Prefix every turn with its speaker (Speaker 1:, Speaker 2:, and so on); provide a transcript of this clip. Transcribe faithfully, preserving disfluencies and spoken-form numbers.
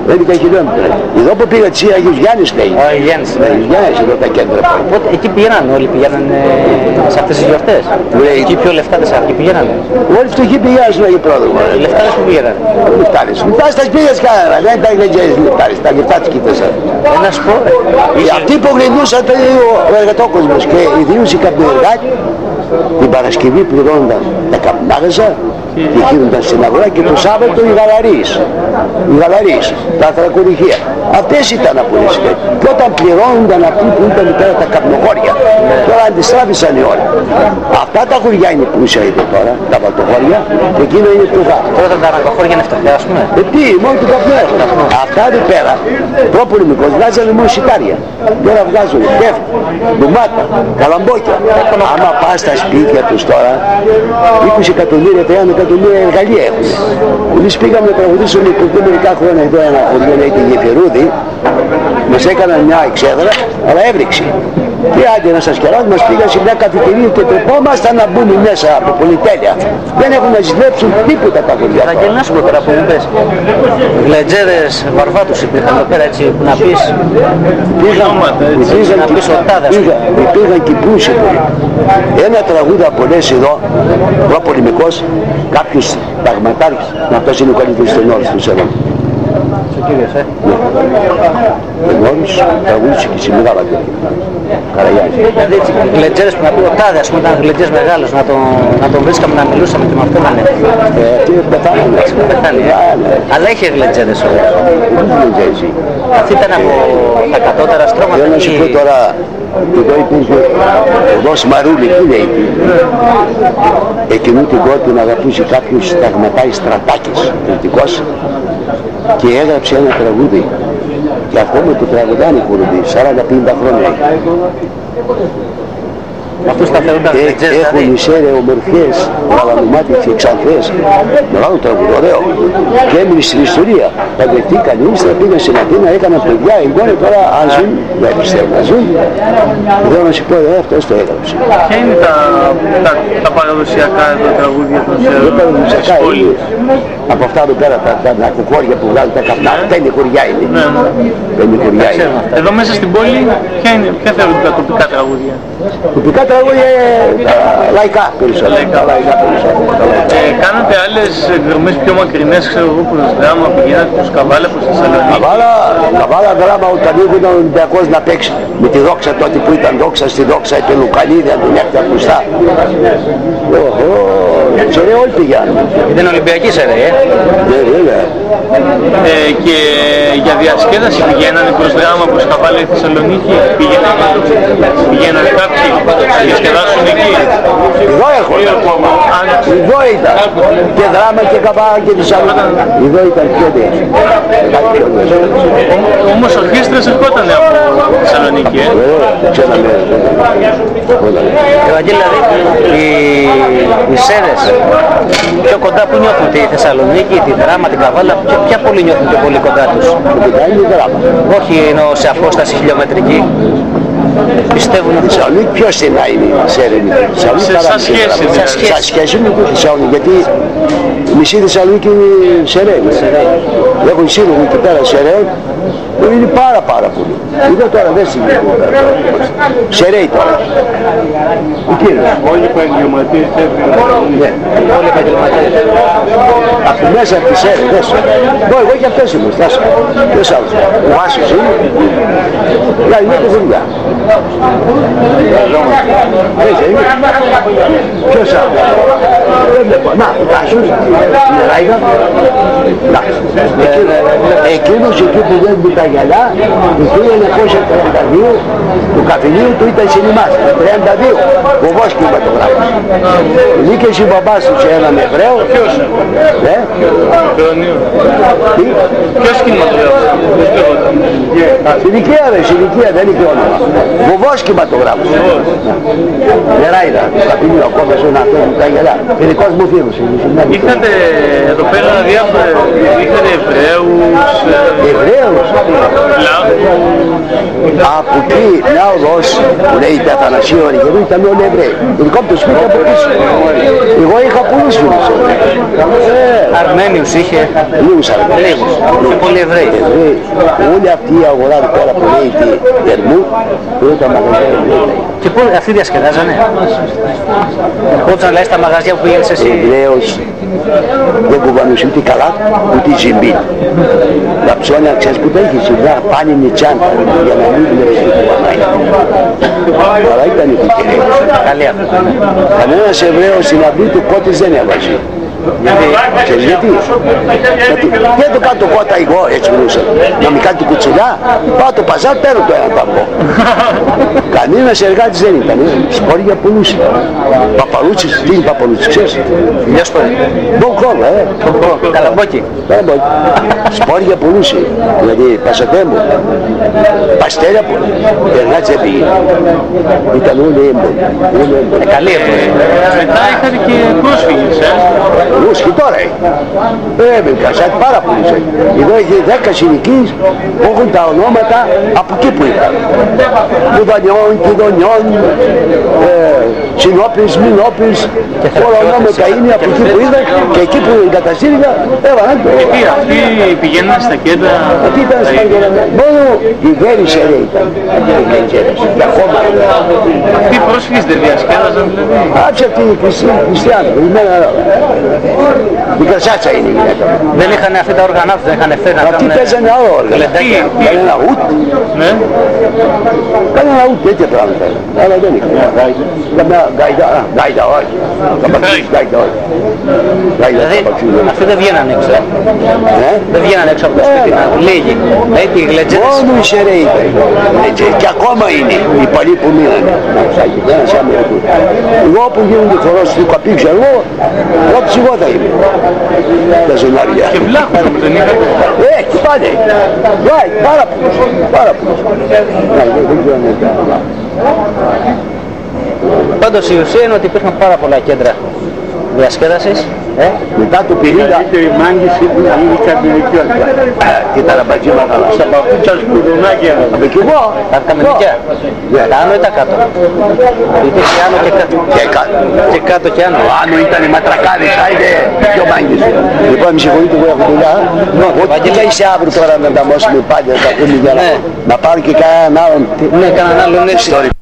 Speaker 1: έντεκα χιλιόμετρα. Εδώ που πήγα της Αγίους Γιάννης λέει.
Speaker 2: Ο Γιάννης.
Speaker 1: Γιάννης εδώ τα κέντρα.
Speaker 2: Οπότε εκεί πήγαιναν όλοι, πήγαιναν σε αυτές τις γιορτές. Εκεί πιο λεφτάδες εκεί πήγαιναν.
Speaker 1: Όλοι φτωχοί πήγαιναν στον Αγίου Πρόδρομο.
Speaker 2: Οι λεφτάδες που πήγαιναν.
Speaker 1: Λεφτάδες. Λεφτάδες τα πήγες κανένα. Δεν τα γλεντζέρες λεφτάδες. Τα λεφτά τους κοίτασαν.
Speaker 2: Να σου πω.
Speaker 1: Αυτοί που γλεντούσαν ο εργατόκοσμος και ιδίως οι καπνεργάτοι την Παρασκευή πληρώνονταν τα καπνάγαζα και γίνονταν στην αγορά και το Σάββατο οι γαλαρίες, οι γαλαρίες, τα ανθρακοριχεία. Αυτές ήταν απολύσεις. Και όταν πληρώνονταν αυτοί που ήταν πέρα τα καπνοχώρια, τώρα αντιστράφησαν οι όλοι. Αυτά τα χωριά είναι πλούσια εδώ τώρα, τα βαλτοχώρια, και εκείνα είναι φτωχά.
Speaker 2: Τώρα τα αναγκοχώρια είναι φτωχά, ας πούμε.
Speaker 1: Ε, τι, μόνο του καπνού έχουν. Αυτά εδώ πέρα, πρόπολεμικώς, βγάζανε μόνο σιτάρια. Τώρα βγάζουν κέφ, ντουμάτα, καλαμπόκια. Άμα πας στα σπίτια τους τώρα, είκοσι εκατομμύρια, τριάντα εκατομμύρια εργαλεία έχουν. Εμείς πήγαμε να τραγουδήσουμε πριν μερικά χρόνια εδώ ένα χωριό, λέει τη Γεφυρούδη, μας έκαναν μια εξέδρα, αλλά έβριξε. Και άντε να σας κεράσουν, μας πήγαν σε μια καφετερία και τρεπόμασταν να μπουν μέσα από πολυτέλεια. Δεν έχουν να ζηλέψουν τίποτα τα χωριά.
Speaker 2: Θα γελνάσω τώρα που μου πες. Γλεντζέδες βαρβάτους υπήρχαν εδώ πέρα, έτσι, που να πεις.
Speaker 1: Υπήρχαν
Speaker 2: να πεις ορτάδες.
Speaker 1: Υπήρχαν και πλούσιοι. Ένα τραγούδι από λες εδώ, προπολεμικός, κάποιος ταγματάρχης, αυτός είναι ο καλύτερος τενόρης του Σελών.
Speaker 2: Ο κύριος, ε.
Speaker 1: Τενόρης, τραγούδισε και σε μεγάλα τέτοια. Καραγιάννη.
Speaker 2: Δηλαδή έτσι, γλεντζέρες που να πει ο τάδε, ας πούμε, ήταν γλεντζές μεγάλος, να τον, να τον βρίσκαμε να μιλούσαμε και με αυτό να είναι.
Speaker 1: Αυτή πεθάνει.
Speaker 2: Πεθάνει, ε. Αλλά είχε γλεντζέρες όμως. Αυτή ήταν από τα κατώτερα στρώματα.
Speaker 1: Θέλω να σου πω τώρα, εδώ υπήρχε οδός Μαρούλη, τι λέει. Εκείνου την κόρη να αγαπούσε κάποιος σταγματάει Στρατάκης, κριτικός, και έγραψε ένα τραγούδι. Και ακόμα το τραγουδάνε οι κουρουμποί, σαράντα πενήντα χρόνια.
Speaker 2: Αυτούς τα θεωρούνταν γλεντζές,
Speaker 1: έχουν
Speaker 2: δηλαδή.
Speaker 1: μισέρε ομορφιές, γαλανομάτιες και εξανθές. Μεγάλο τραγούδι, ωραίο. Και έμεινε στην ιστορία. Παντρευτήκαν, ύστερα πήγαν στην Αθήνα, έκαναν παιδιά, εγγόνοι τώρα αν ζουν, δεν πιστεύω να ζουν. Θέλω να σου πω, ε, αυτός το έγραψε.
Speaker 3: Ποια είναι τα, τα, τα παραδοσιακά εδώ τραγούδια των
Speaker 1: Παραδοσιακά είναι από αυτά εδώ πέρα, τα, τα ναρκοκόρια που βγάλουν τα καπνά, πέντε χωριά είναι.
Speaker 3: Ναι, ναι.
Speaker 1: Πέντε χωριά είναι.
Speaker 3: Εδώ μέσα στην πόλη, ποια, είναι, ποια θεωρούνται τα τοπικά τραγούδια?
Speaker 1: Τοπικά τραγούδια είναι τα λαϊκά περισσότερα.
Speaker 3: Λαϊκά.
Speaker 1: Τα λαϊκά περισσότερα.
Speaker 3: Ε, κάνατε άλλες εκδρομές πιο μακρινές, ξέρω εγώ, προς δράμα, πηγαίνατε προς Καβάλα, προς Θεσσαλονίκη?
Speaker 1: Καβάλα, Καβάλα δράμα όταν ήρθε ο Ολυμπιακός να παίξει με τη δόξα τότε που ήταν δόξα στη δόξα και Λουκανίδη, αν τον έρθει ακουστά. Σερέ όλοι πηγαίνουν.
Speaker 2: Ήταν Ολυμπιακή σερέ, ε.
Speaker 1: Ναι, βέβαια.
Speaker 3: Ε, και για διασκέδαση πηγαίνανε προς δράμα, προς Καβάλα ή Θεσσαλονίκη? Πηγαίνανε, πηγαίνανε κάποιοι να διασκεδάσουν εκεί?
Speaker 1: Εδώ έρχονται. Εδώ ήταν. Και δράμα και Καβάλα και Θεσσαλονίκη. Εδώ ήταν πιο δύσκολο.
Speaker 3: Όμως ορχήστρες ερχόταν από Θεσσαλονίκη, ε.
Speaker 1: Ξέραμε.
Speaker 2: Ευαγγέλη, δηλαδή, οι, οι σέρες πιο κοντά που νιώθουν, τη Θεσσαλονίκη, τη Δράμα, την Καβάλα, ποια, ποια πόλη νιώθουν πιο πολύ κοντά τους?
Speaker 1: Είναι δράμα.
Speaker 2: Όχι εννοώ σε απόσταση χιλιομετρική. Πιστεύουν ότι...
Speaker 1: Θεσσαλονίκη πιο στενά είναι η Σέρενη.
Speaker 3: Σαν σχέση.
Speaker 1: Σαν σχέση με τη Θεσσαλονίκη, γιατί η μισή Θεσσαλονίκη είναι Σερένη. Έχουν σύλλογο εκεί πέρα Σερένη που είναι πάρα πάρα πολύ. Εδώ τώρα δεν συμβαίνει. Σερέι τώρα. Ο κύριος.
Speaker 3: Όλοι οι επαγγελματίες
Speaker 1: Ναι, όλοι οι επαγγελματίες. Από μέσα από τη Σέρενη, δες. Εγώ και αυτές είμαι, φτάσω. Ποιος άλλος. Ο Βάσος είναι. Για είναι και δουλειά. Έτσι είναι. Ποιος άλλος. Δεν βλέπω. Να, ο Βάσος. Είναι Ράιγα. Να. Εκείνος εκεί που δεν μπει τα γυαλιά, το χίλια εννιακόσια τριάντα δύο, του καφενείου του ήταν σινημάς, τριάντα δύο, βοβός κινηματογράφος. Νίκε ο μπαμπάς του σε έναν Εβραίο.
Speaker 3: Ποιος?
Speaker 1: Ε?
Speaker 3: Ποιος κινηματογράφος?
Speaker 1: Συνοικία ρε, συνοικία, δεν είχε όνομα. Βοβός κινηματογράφος. Νεράιδα, θα πίνει ο κόμπες ένα αυτό που τα γελά. Ειδικός μου φίλος.
Speaker 3: Είχατε εδώ πέρα διάφορα, είχατε Εβραίους,
Speaker 1: Εβραίους.
Speaker 3: Λάβους.
Speaker 1: Από εκεί μια οδός που λέγεται Αθανασίου Οριγερού ήταν όλοι Εβραίοι. Ειδικό από το σπίτι από πίσω. Εγώ είχα πολλούς φίλους.
Speaker 2: Αρμένιους είχε.
Speaker 1: Λίγους Αρμένιους.
Speaker 2: Λίγους. Και πολλοί Εβραίοι.
Speaker 1: Όλη αυτή η αγορά εδώ πέρα που λέγεται Ερμού, που ήταν μαγαζιά Εβραίοι.
Speaker 2: Και πού αυτοί διασκεδάζανε. Ερχόντουσαν λέει στα μαγαζιά που πήγαινες εσύ.
Speaker 1: Εβραίος δεν κουβανούσε ούτε καλά ούτε ζυμπή. Τα ψώνια ξέρεις που τα είχε σήμερα πάνε με τσάντα για να μην βλέπει τι κουβανάει. Αλλά ήταν οι κουκεραίοι.
Speaker 2: Καλή αυτό.
Speaker 1: Κανένας Εβραίος στην αυλή του κότης δεν έβαζε. Γιατί, ξέρεις γιατί, γιατί δεν το κάτω κότα εγώ έτσι μιλούσα. Να μην κάνει την κουτσουλιά, πάω το παζάρ, παίρνω το ένα ταμπό. Κανένας εργάτης δεν ήταν, σπόρια πουλούσε. Παπαλούτσις, τι είναι παπαλούτσις, ξέρεις.
Speaker 2: Μια σπόρια.
Speaker 1: Μπονκόλα, ε.
Speaker 2: Καλαμπόκι.
Speaker 1: Καλαμπόκι. Σπόρια πουλούσε, δηλαδή πασατέμπο. Παστέλια πουλούσε. Εργάτης δεν πήγε. Ήταν όλοι έμπολοι.
Speaker 2: Ε, καλή αυτό.
Speaker 3: Μετά είχατε και πρόσφυγες, ε.
Speaker 1: Λούς και τώρα έχει. Ε, με κασάτι πάρα πολλούς έχει. Εδώ έχει δέκα συνοικίες που έχουν τα ονόματα από εκεί που ήταν. Κουδανιών, Κιδονιών, ε, Συνόπης, Μινόπης, όλα ονόματα είναι από εκεί που είδαν και εκεί που εγκαταστήρια έβαλαν το.
Speaker 3: Και τι, αυτοί πηγαίναν στα κέντρα.
Speaker 1: Αυτοί ήταν στα κέντρα. Μόνο η Βέρης ρε ήταν. Για χώμα.
Speaker 3: Αυτοί οι πρόσφυγες δεν διασκέδαζαν δηλαδή.
Speaker 1: Άψε αυτή η Χριστιανή. Η Κρασάτσα είναι η γυναίκα.
Speaker 2: Δεν είχαν αυτά τα όργανα τους, δεν είχαν ευθέρα.
Speaker 1: Αυτοί παίζανε άλλο όργανα. Κανένα ουτ.
Speaker 3: Ναι.
Speaker 1: Κανένα ουτ τέτοια πράγματα. Αλλά δεν είχαν. Καμιά γκάιντα, γκάιντα όχι. Καμπαξίς γκάιντα όχι.
Speaker 2: Δηλαδή αυτοί δεν βγαίναν έξω. Δεν βγαίναν έξω από το σπίτι να λίγοι. Δηλαδή οι γλετζέτες.
Speaker 1: Μόνο οι σεραίοι ήταν. Και ακόμα είναι οι παλιοί που μείνανε. Εγώ που γίνονται φορός του καπί ξέρω, πρώτος εγώ θα είμαι. Τα ζωνάρια.
Speaker 3: Και βλάχους όμως δεν είχατε.
Speaker 1: Ε, και πάνε. Πάει, πάρα πολλούς. Πάρα πολλούς.
Speaker 2: Πάντως η ουσία είναι ότι υπήρχαν πάρα πολλά κέντρα διασκέδασης. Ε?
Speaker 1: Μετά το πενήντα
Speaker 4: Οι μάγκες είχαν την οικιότητα.
Speaker 1: και τα ραμπατζίμα καλά.
Speaker 4: Στα παπούτσια σκουδουνάκια.
Speaker 1: Από κι εγώ.
Speaker 2: Τα καμενικιά. Τα άνω ή τα κάτω. Υπήρχε άνω και κάτω.
Speaker 1: Και κάτω.
Speaker 2: Και κάτω και άνω.
Speaker 1: Άνω ήταν οι ματρακάδες, άιντε πιο μάγκες. Λοιπόν, με συγχωρείτε που έχω δουλειά. Ό,τι θα είσαι αύριο τώρα να τα μώσουμε πάλι, να τα πούμε για να πάρω και κανέναν άλλον.
Speaker 2: Ναι, κανέναν άλλον έτσι.